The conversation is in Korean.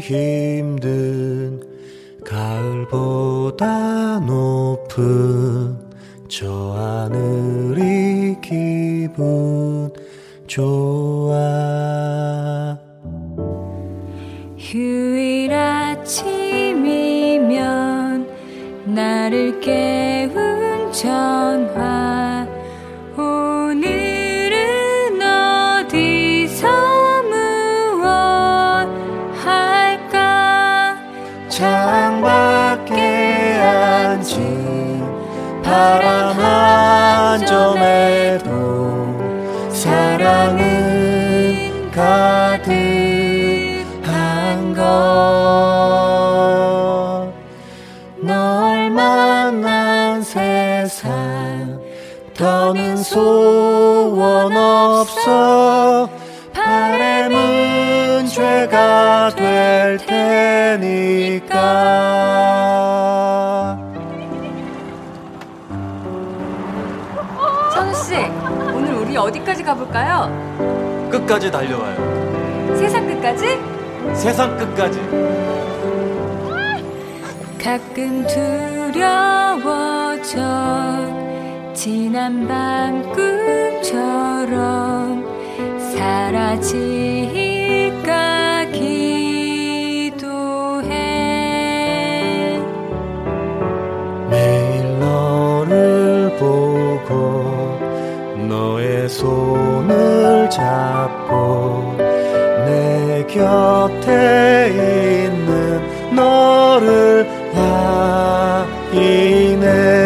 힘든 가을보다 높은 저 하늘이 기분 좋아. 휴일 아침이면 나를 깨운 전화. 오늘은 어디서 무엇할까. 창밖에 앉은 바람 한 점에도 사랑은 가득한 것. 널 만난 세상 더는 소원 없어. 바람은 죄가 될 테니까. 선우씨, 오늘 우리 어디까지 가볼까요? 끝까지 달려와요. 세상 끝까지? 세상 끝까지. 가끔 두려워져. 지난 밤 꿈처럼 사라질까 기도해. 매일 너를 보고 너의 손을 잡고 내 곁에 있는 너를 확인해.